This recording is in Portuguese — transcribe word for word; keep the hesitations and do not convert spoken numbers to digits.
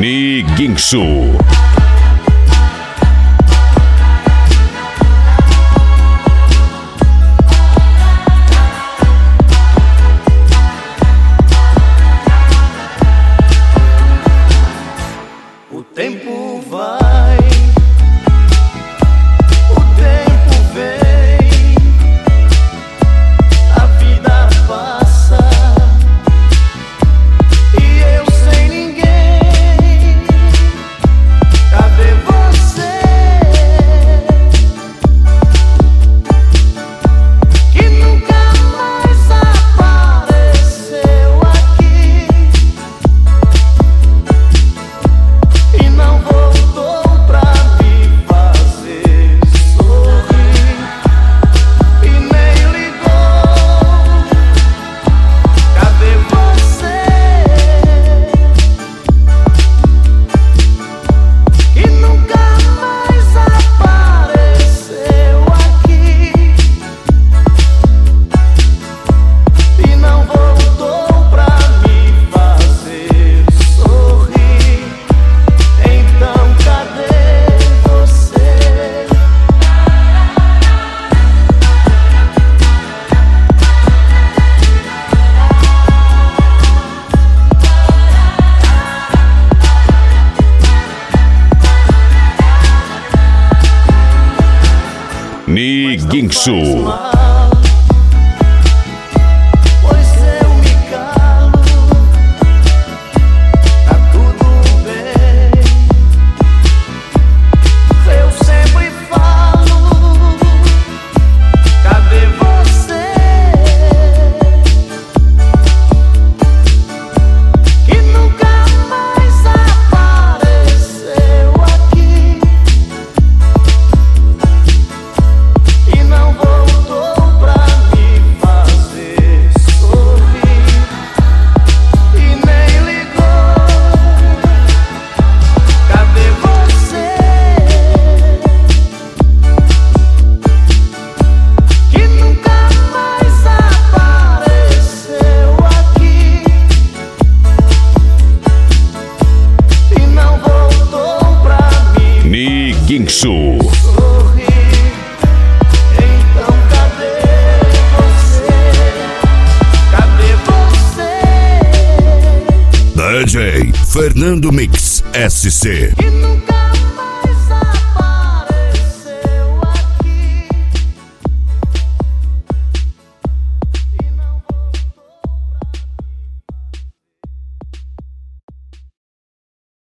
Niguinho. O tempo vai, o tempo vem, a vida passa e eu sem ninguém. Cadê você? Que nunca mais apareceu aqui e não voltou pra me fazer sorrir e nem ligou. Cadê você? Que nunca mais apareceu aqui e não voltou pra me fazer sorrir. Então cadê você? Niguinho. Mal, pois eu me calo, tá tudo bem. Eu sempre falo. Cadê você? Que nunca mais apareceu aqui e não voltou pra me fazer sorrir e nem ligou. Cadê você? Que nunca mais apareceu aqui e não voltou pra me Niguinho. sorrir. Então cadê você? Cadê você? D J Fernando Mix S C. Que nunca